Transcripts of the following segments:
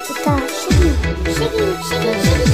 eta segi.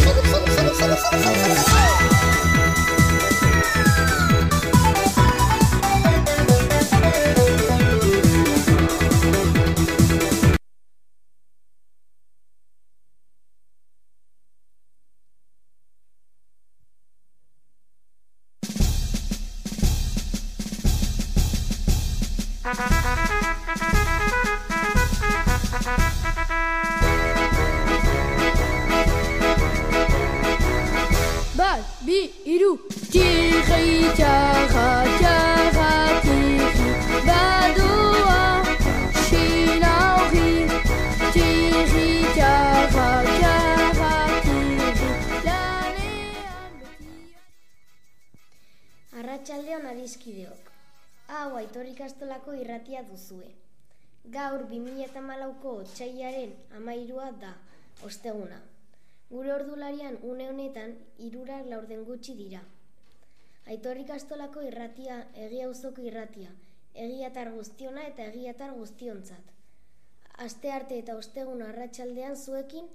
Bat, bi, hiru. Tiri, txarra, txarra, tiri. Badoa, xilauri. Tiri, txarra, txarra, tiri. Lanean beti. Arratsaldeon adiskideok. Hau Aitor ikastolako irratia duzue. Gaur 2014ko otsailaren 13a da, osteguna. Gure ordularian une honetan 3:04 gutxi dira. Aitor ikastolako irratia, egia auzoko irratia, egiatar guztiona eta egiatar guztiontzat. Astearte eta ostegun arratsaldean zuekin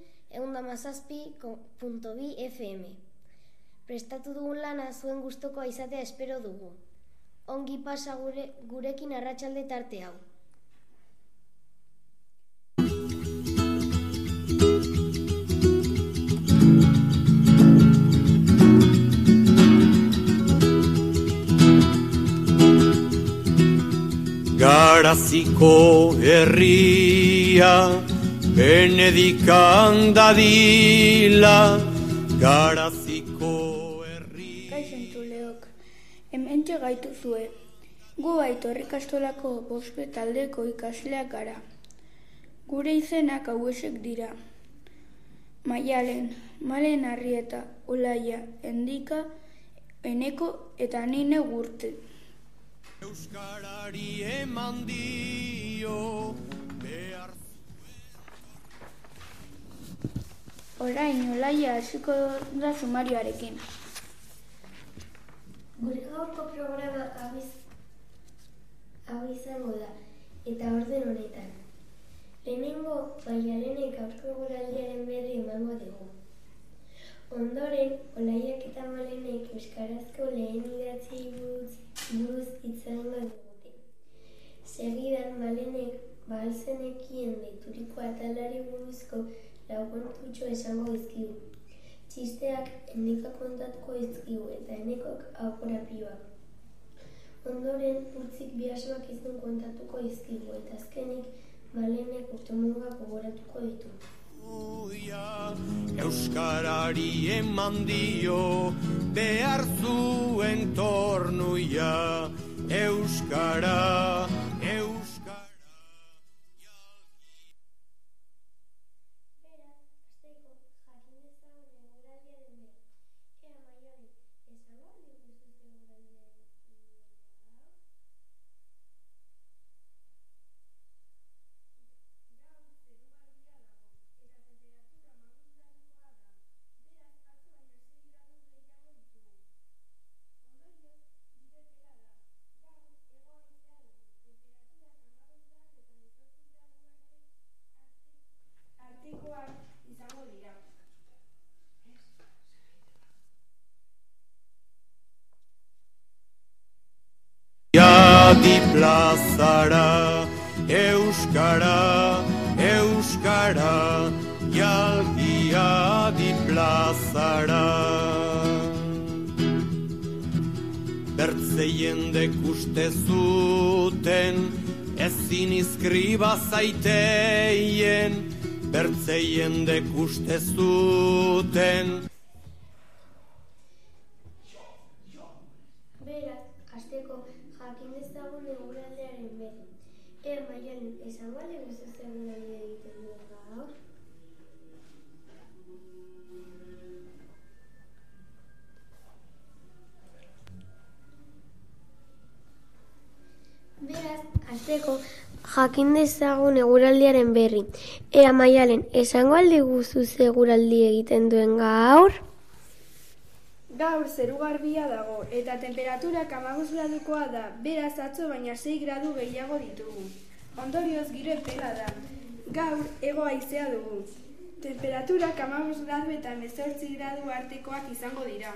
117.2 FM. Prestatu dugun lana zuen gustokoa izatea espero dugu. Ongi pasa gurekin arratsalde tarte hau. Garaziko herria benedikan dadila, Garaziko herria. Kaixo entzuleok, hementxe gaituzue. Gu Aitor ikastolako bospe taldeko ikasleak gara. Gure izenak hauexek dira: Maialen, Malen Arrieta, Olaia, Endika, Eneko eta Nine Gurte. Euskarari eman dio behar. Orain Olaia hasiko da sumarioarekin. Gure gaurko programa hau izango da, eta orden honetan. Lehenengo, Maialenek aurko eguraldiaren berri emango dugu. Ondoren, Olaiak eta Malenek euskarazko lehen idatziei buruz hitz egingo digute. Segidan, Malenek bahalzenekien deituriko atalari buruzko lau kontutxo esango dizkigu. Txisteak Endikak kontatuko dizkigu eta Enekok aurkorapioak. Ondoren, Utzik bi asmakizun kontatuko dizkigu eta azkenik Malenek urtemugak gogoratuko ditu. Euskarari eman dio behar zuen tornuia, Euskara, Euskara. Beraz, hasteko jakin dezagun eguraldiaren berri. Ea Maialen, esango diguzuz eguraldiaren berri? Di plazara, Euskara, Euskara, jalgia di plazara. Bertze jendek uste zuten, ezin izkriba zaiteien, bertze jendek uste zuten. Beraz, hasteko jakin dezagun eguraldiaren berri. Ea Maialen, esango diguzuz eguraldia egiten duen gaur? Beraz, hasteko jakin dezagun eguraldiaren berri. Ea Maialen, esango diguzuz eguraldia egiten duen gaur? Gaur zeru garbia dago eta temperaturak 15 gradukoa da, beraz atzo baina 6 gradu gehiago ditugu. Ondorioz giro epela da. Gaur hego haizea dugu. Temperaturak 15 gradu eta 18 gradu artekoak izango dira.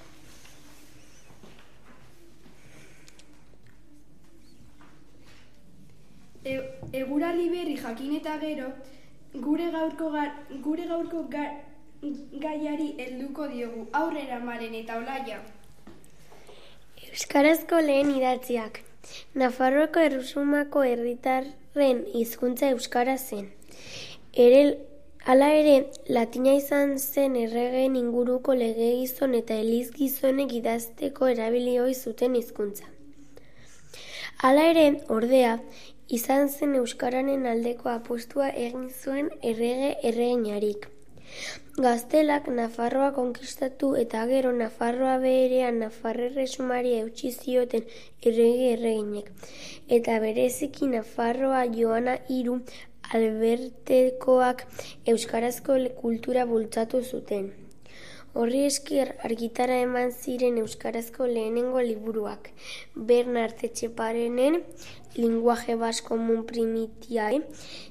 Eguraldi berri jakin eta gero, gure gaurko gaiari helduko diogu. Aurrera, Maren eta Olaia. Euskarazko lehen idatziak. Nafarroako Erresumako herritarren hizkuntza euskara zen. Hala ere, latina izan zen erregeen inguruko legegizon eta elizgizonek idazteko erabili ohi zuten hizkuntza. Hala ere, ordea, izan zen euskararen aldeko apustua egin zuen erregeinarik. Gaztelak Nafarroa konkistatu eta gero Nafarroa beherean Nafar Erresumari eutsi zioten erreginek, eta bereziki Nafarroa Joana III Albertekoak euskarazko kultura bultzatu zuten. Horri esker argitara eman ziren euskarazko lehenengo liburuak, Bernart Etxeparenen Linguaje Vasco Mun Primitiae,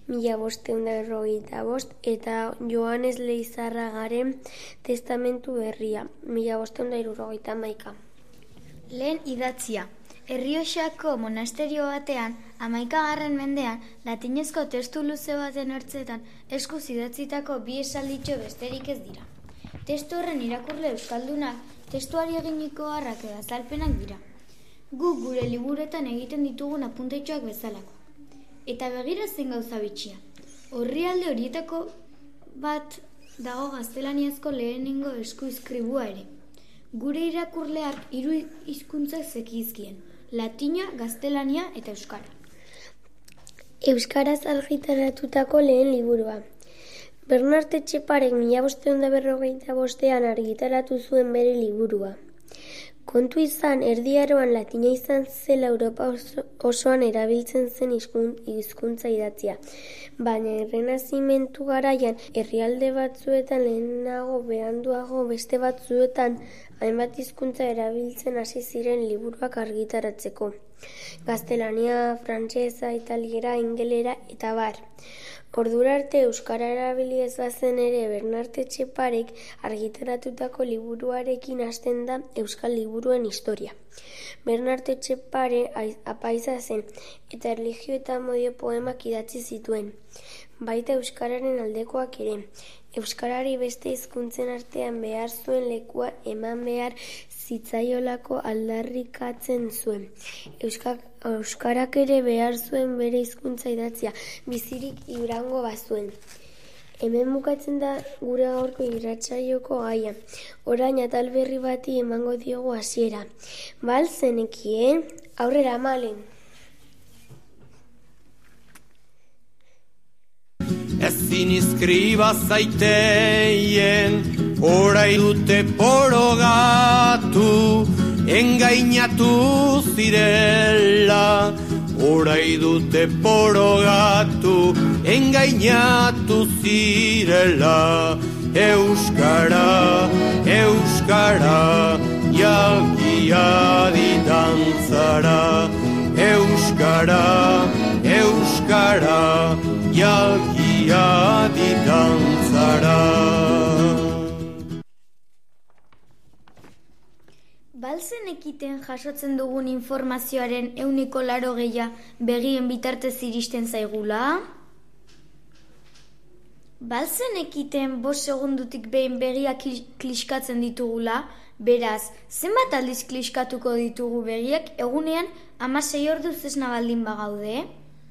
1555, eta Joanes Leizarragaren Testamentu Berria, 1571. Lehen idatzia. Errioxako monasterio batean, 11. mendean, latinezko testu luze baten ertzetan eskuz idatzitako bi esalditxo besterik ez dira. Testu horren irakurle euskaldunak, testuari eginiko harrak edo azalpenak dira. Guk gure liburetan egiten ditugun apuntetxoak bezalako. Eta begira zen gauza bitxia. Orrialde horietako bat dago gaztelaniazko lehenengo eskuizkribua ere. Gure irakurleak 3 hizkuntzak zekizkien: latina, gaztelania eta euskara. Euskaraz argitaratutako lehen liburua. Bernart Etxeparek 1545an argitaratu zuen bere liburua. Kontu izan, Erdi Aroan latina izan zela Europa osoan erabiltzen zen hizkuntza idatzia, baina Errenazimentu garaian herrialde batzuetan lehenago beranduago beste batzuetan hainbat hizkuntza erabiltzen hasi ziren liburuak argitaratzeko. Gaztelania, frantsesa, italiera, ingelera eta bar. Ordura arte euskara erabili ez bazen ere Bernart Etxeparek argitaratutako liburuarekin hasten da euskal liburuen historia. Bernart Etxepare apaiza zen eta erlijio eta amodio poemak idatzi zituen. Baita euskararen aldekoak ere. Euskarari beste hizkuntzen artean behar zuen lekua eman behar zitzaiolako aldarrikatzen zuen. Euskarak ere behar zuen bere hizkuntza idatzia, bizirik iraungo bazuen. Hemen bukatzen da gure gaurko irratsaioko gaia. Orain atal berri bati emango diogu hasiera. Bal zenekien, aurrera Malen. Ezin izkriba zaiteien, orai dute porogatu, engainatu zirela. Orai dute porogatu, engainatu zirela. Euskara, euskara, jalgia didantzara. Euskara, euskara, jalgia didantzara. Balzen ekiten jasotzen dugun informazioaren 80% begien bitartez iristen zaigula? Balzen ekiten 5 segundutik behin begiak kliskatzen ditugula? Beraz, zenbat aldiz kliskatuko ditugu begiak egunean 16 orduz esna baldin bagaude?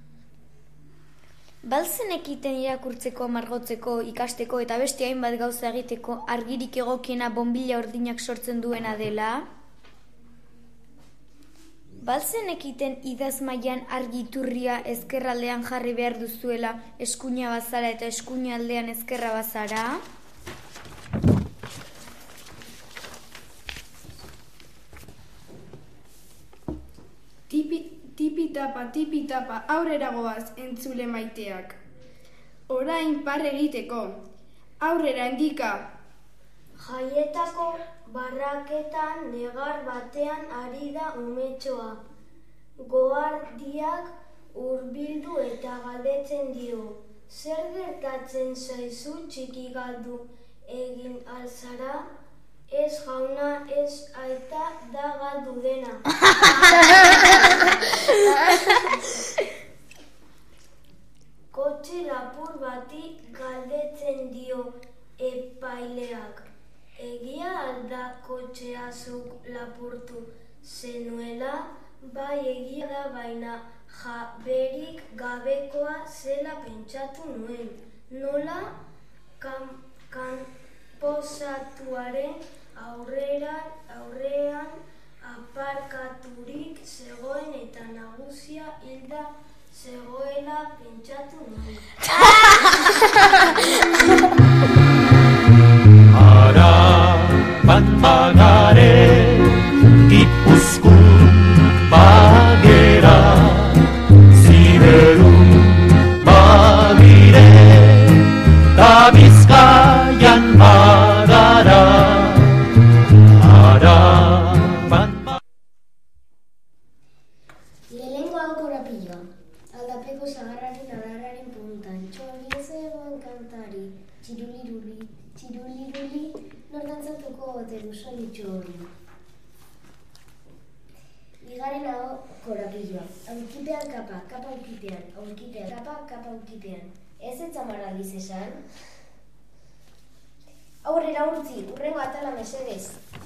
Balzen ekiten irakurtzeko, margotzeko, ikasteko eta beste hainbat gauza egiteko argirik egokiena bonbila ordinak sortzen duena dela? Balzen ekiten idazmailan argiturria ezkerraldean jarri behar duzuela eskuina bazara eta eskuina aldean ezkerra bazara? Tipi-tapa, aurrera goaz, entzule maiteak. Orain par egiteko. Aurrera endika. Jaietako barraketan negar batean ari da umetxoa. Goardiak hurbildu eta galdetzen dio. Zer gertatzen zaizu txiki galdu egin alzara? Ez jauna, ez aita da galdu dena. Kotxe lapur bati galdetzen dio epaileak. Egia alda kotxea zuk lapurtu zenuela? Bai, egia da, baina jaberik gabekoa zela pentsatu nuen. Nola kanposatuaren aurrean aparkaturik zegoen eta nagusia hilda zegoela pentsatu nuen. Araban bagare Gipuzkoa bagera, Ziberun bagire, ta Bizkaian bagara. Araban Lehenengo hau korapilloa, aldapeko sagarraren adarraren puntan, txorri zegoen kantari, txiruliruli, txiruliruli, nor dantzatuko ote du solitxo hori. Bigarren hau korapilloa, aurkipean kapa, kapa aurkipean, aurkipean kapa, kapa aurkipean. Ez etzamar aldiz esan? Aurrera urtzi, urrengo atala mesedez.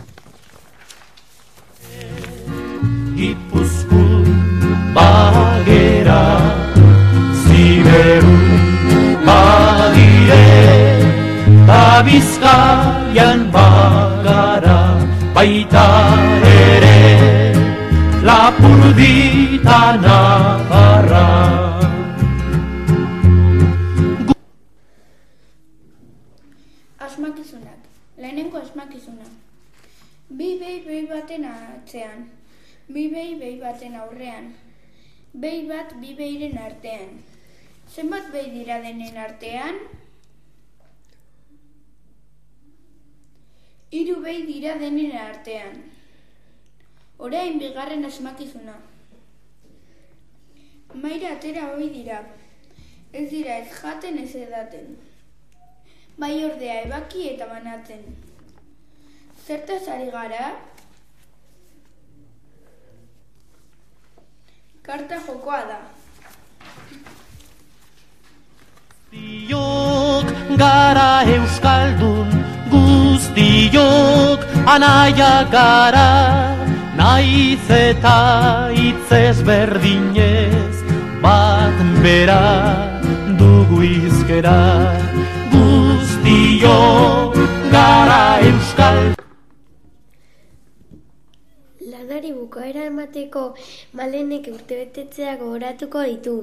Gipuzkoa bagera, Ziberun bagire, ta Bizkaian bagara, baita ere Lapurdita Navarra. Asmakizunak. Lehenengo asmakizuna. Bi behi baten atzean. Bi behi baten aurrean. Behi bat bi behiren artean. Zenbat behi dira denen artean? 3 behi dira denen artean. Orain bigarren asmakizuna. Maira atera hoi dira. Ez dira ez jaten ez edaten. Bai ordea ebaki eta banatzen. Zertaz ari gara? Karta jokoa da. Guztiok gara euskaldun, guztiok anaia gara, naiz eta hitz ezberdinez, bat bera dugu hizkera. Guztiok gara euskaldun. Lanari bukaera emateko Malenek urtebetetzea gogoratuko ditu.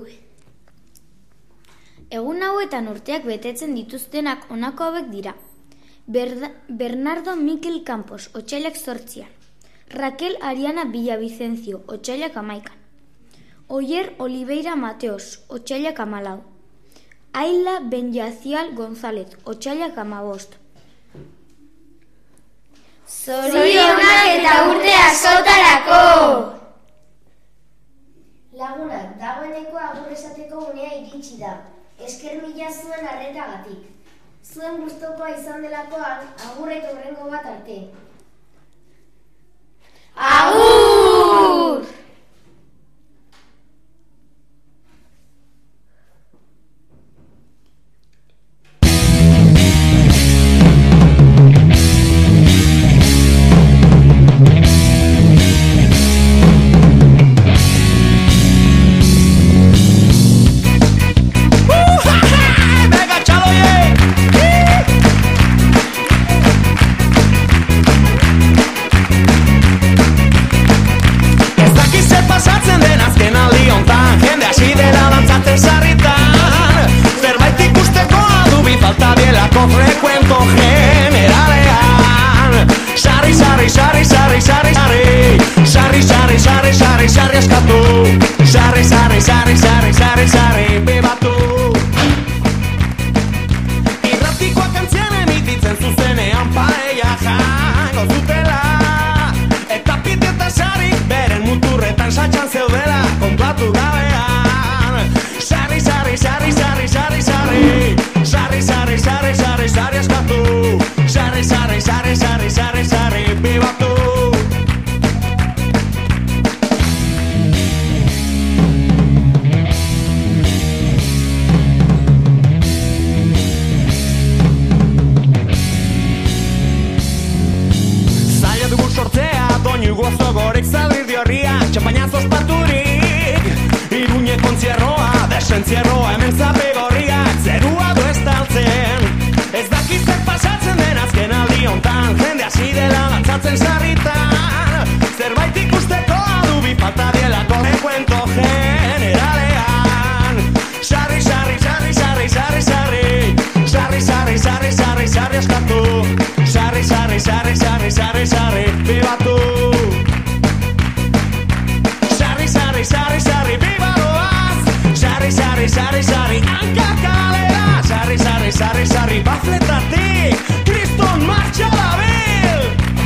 Egun hauetan urteak betetzen dituztenak honako hauek dira. Bernardo Mikel Campos, otsailak 8. Raquel Ariana Villavicencio, otsailak 11. Oyer Oliveira Mateos, otsailak 14. Ayla Benyazial González, otsailak 15. Zorionak eta urte askotarako! Lagunak, dagoeneko agur esateko unea iritsi da. Esker mila zuen arretagatik. Zuen gustokoa izan delakoan, agur eta hurrengo bat arte. Agur! Frecuento generalean Sarri, sarri, sarri, sarri, sarri, sarri Sarri, sarri, sarri, sarri, sarri askatu Sarri, sarri, sarri, sarri, sarri, sarri bebatu Irratikoak antzien emititzen zuzenean paella jango zutela Eta piti eta sarri beren muturretan satxan zeudela kontuatu gabean Sarri, sarri, sarri, sarri, sarri, sarri sarri, sarri, sarri askatu. Sarri, sarri, sarri, sarri, sarri, sarri, bibatu. Sarri, sarri, sarri, sarri, bibaroaz. Sarri, sarri, sarri, sarri, hankakalera. Sarri, sarri, sarri, sarri, bafletatik. Kriston martxa dabil.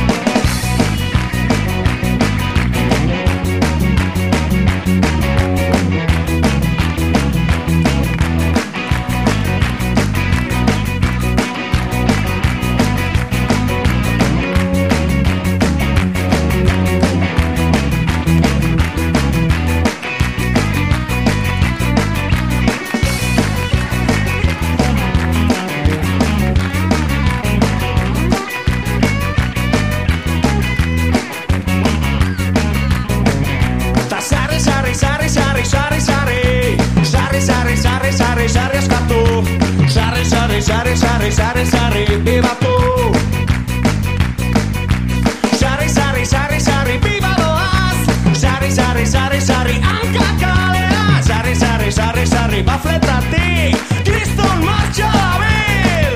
Sarri, sarri, sarri, sarri, bibatu. Sarri, sarri, sarri, sarri, bibadoaz. Sarri, sarri, sarri, sarri, hankakalera. Sarri, sarri, sarri, sarri, bafletatik. Kriston martxa dabil.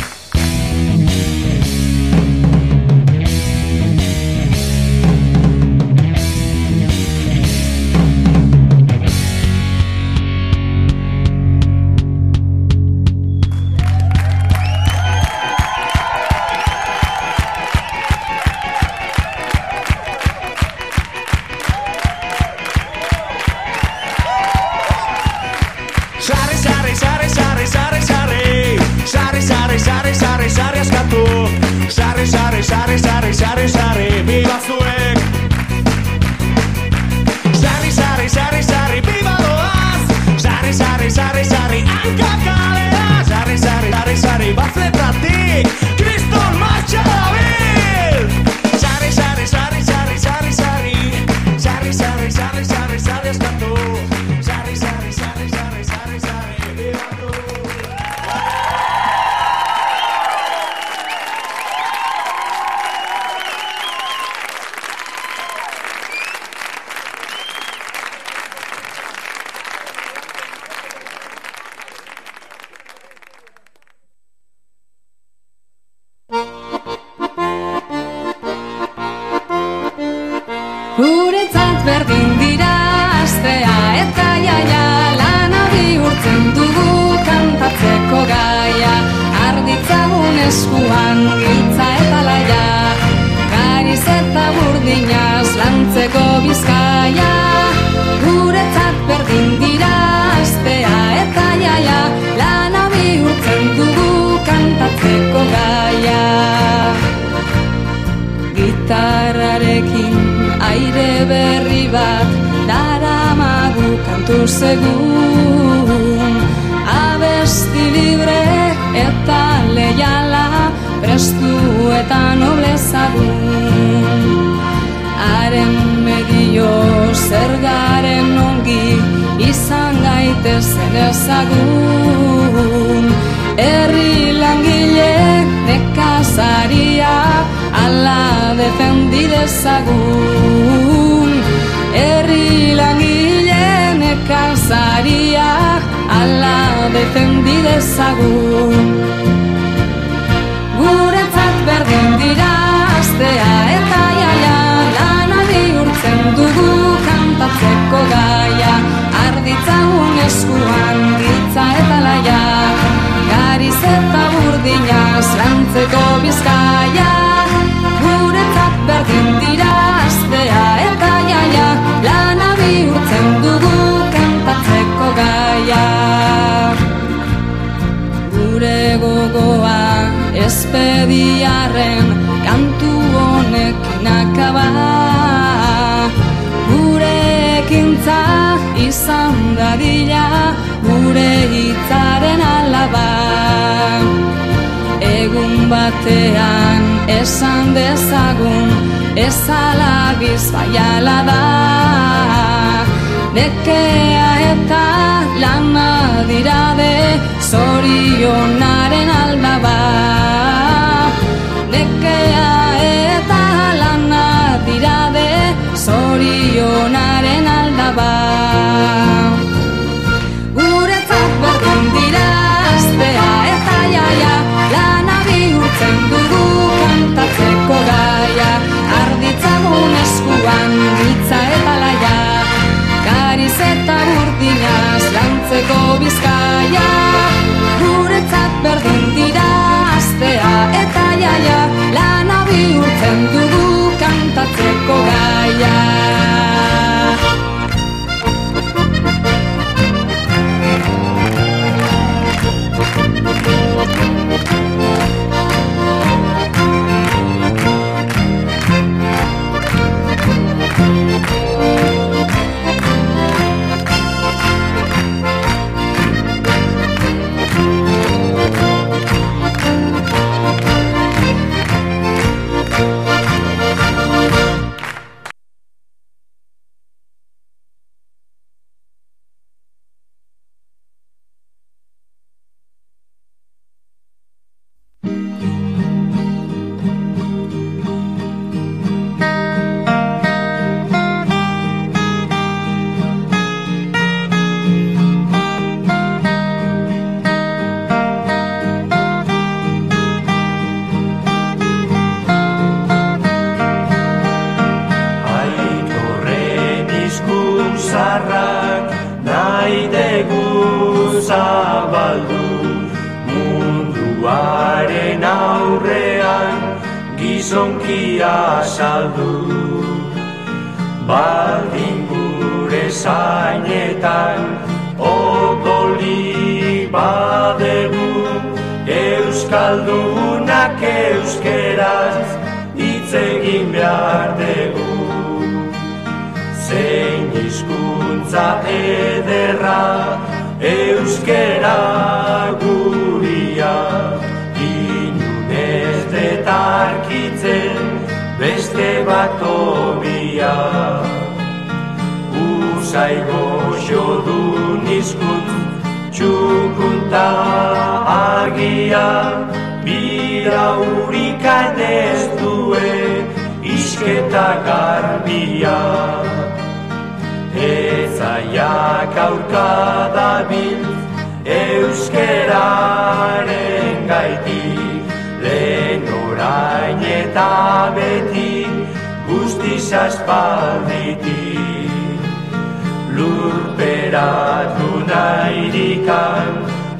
Sarri askatu. Sarri, sarri, sarri, sarri, sarri, sarri, bibazuek. Sarri, sarri, sarri, sarri, bibadoaz. Sarri, sarri, sarri, sarri, hankakalera. Sarri, sarri, sarri, sarri, bafletatik. Kriston martxa dabil. Sarri, sarri, sarri, sarri, sarri, sarri. Sarri, sarri, sarri, sarri, sarri askatu. Sarri, sarri, sarri, sarri, sarri, sarri, bibatu. Guretzat berdin dira astea eta jaia, lana bihurtzen dugu kantatzeko gaia. Arditzagun eskuan giltza eta laia, gariz eta burdinaz lantzeko bizkaia. Guretzat berdin dira astea eta jaia, lana bihurtzen dugu kantatzeko gaia. Gitarrarekin aire berri bat daramagu kantu segun. Abesti libre eta leiala, prestu eta noblezagun. Haren medio zer garen ongi, izan gaitezen ezagun. Herri langile nekazaria, ala defendi dezagun. Herri langile nekazaria, ala defendi dezagun. Guretzat berdin dira astea eta jaia, lana bihurtzen dugu kantatzeko gaia. Arditzagun eskuan giltza eta laia, gariz eta burdinaz lantzeko bizkaia. Guretzat berdin dira astea eta jaia, lana bihurtzen dugu kantatzeko gaia. Gure gogoa espediarren kantu honekin akaba. Gure ekintza izan dadila, gure hitzaren alaba. Egun batean esan dezagun, ezala bizbaiala da. Nekea eta lana dirade, zorionaren aldaba. Nekea eta lana dirade, zorionaren aldaba. Guretzat berdin dira astea eta jaia, gizonkia saldu. Baldin gure zainetan odolik badegu, euskaldunak euskeraz hitz egin behar dugu. Zein hizkuntza ederra euskera guria, inunez detarkitzen beste bat obia. Usai goxodun hizkuntz txukunta argia, bira hurikan ez duen isketa garbia. Ezaiak aurka dabil euskeraren gaitik, lehen orain eta beti guztiz aspalditik. Lurperatu nahirikan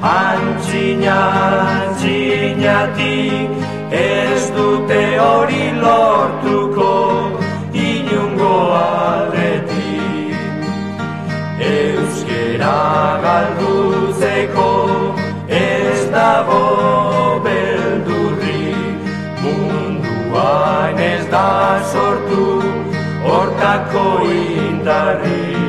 antzinatik, ez dute hori lortuko inungo aldetik. Euskera galdutzeko ez dago beldurrik, munduan ez da sortu hortako indarrik.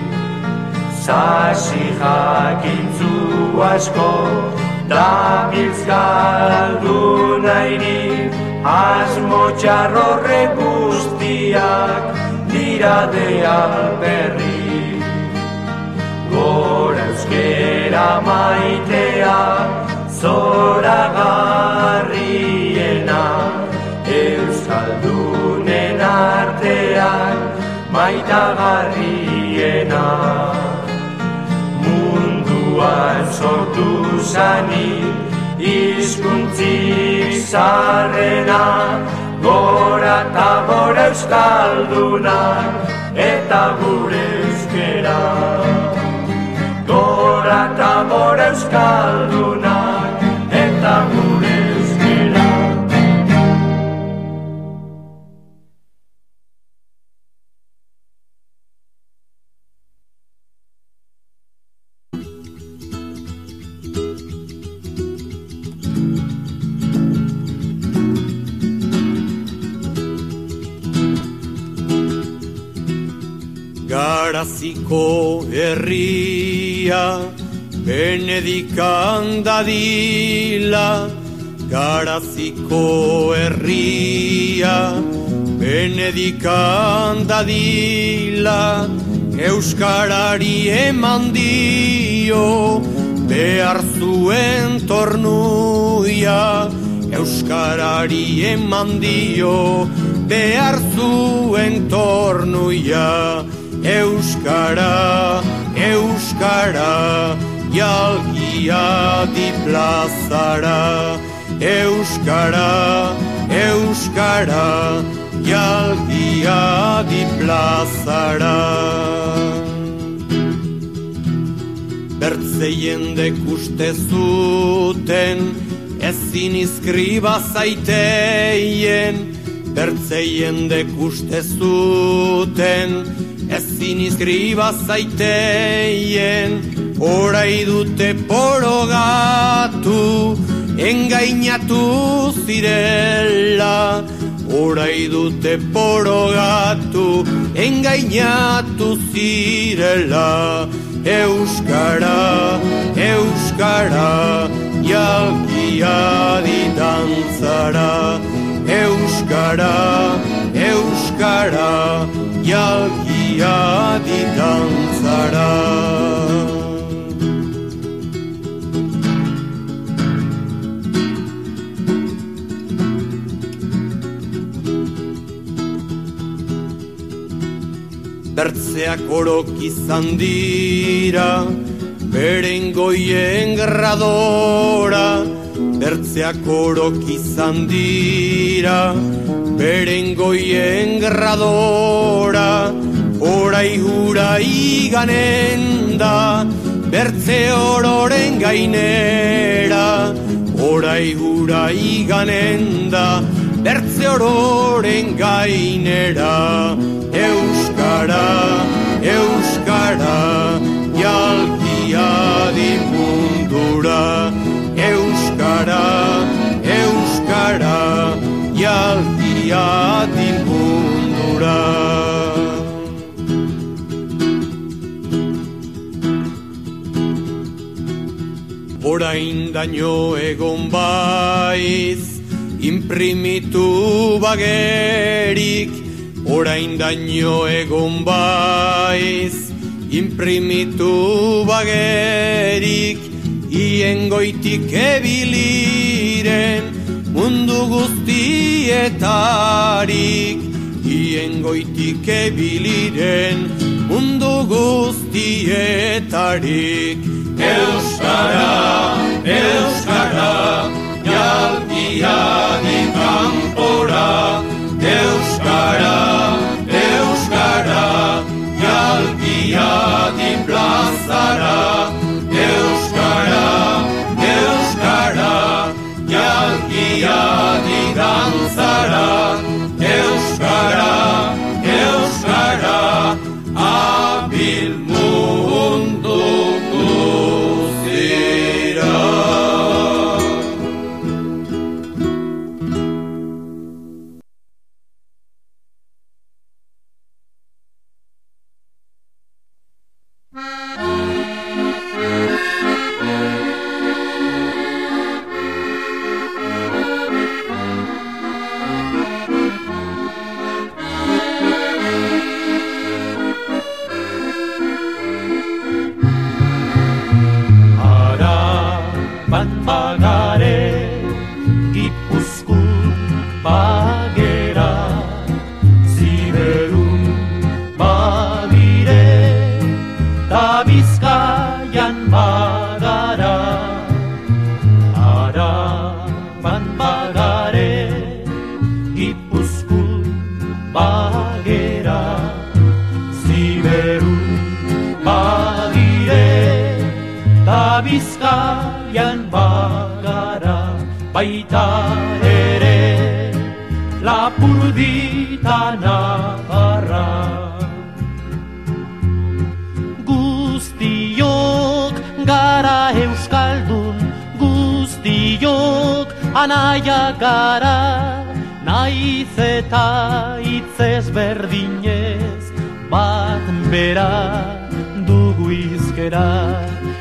Sasi jakintzu asko dabiltz galdu nahirik, asmo txarrorre guztiak dira de alperrik. Gora euskera maitea zoragarriena, euskaldunen artean maitagarriena. Munduan sortu zanik hizkuntzik zarrena, gora eta gora euskaldunak eta gure euskera. Gora eta gora euskaldunak eta gure euskera. Garaziko herria Benedikan dadila, Garaziko herria Benedikan dadila, euskarari eman dio behar zuen tornuia, euskarari eman dio behar zuen tornuia. Euskara, euskara, jalgia di plazara. Euskara, euskara, jalgia di plazara. Bertze jendek uste zuten ezin izkriba zaiteien, bertze jendek uste zuten ezin izkriba zaiteien, orai dute porogatu, engainatu zirela. Orai dute porogatu, engainatu zirela. Euskara, euskara, jalgia di dantzara. Euskara, euskara, jalgia di dantzara. Bertzeak orok izan dira, beren goien gradora. Bertzeak orok izan dira, beren goien gradora. Orai hura iganen da, bertze ororen gainera. Orai hura iganen da, bertze ororen gainera. Euskara, euskara, jalgia din mundura. Euskara, euskara, jalgia din mundura. Orain daño egon baiz, imprimitu bagerik. Orain daño egon baiz, imprimitu bagerik. Ien goitik ebiliren mundu guztietarik. Ien goitik ebiliren mundu guztietarik. Euskara, euskara, jalgia din kanpora. Euskara, euskara, jalgia din plazara. Euskara, euskara, jalgia din dantzara. Euskara, euskara, abil mundu guztira. Bizkaian bagara, baita ere Lapurdita Navarra. Guztiok gara euskaldun, guztiok anaia gara, naiz eta hitzez berdinez, bat bera dugu izkera.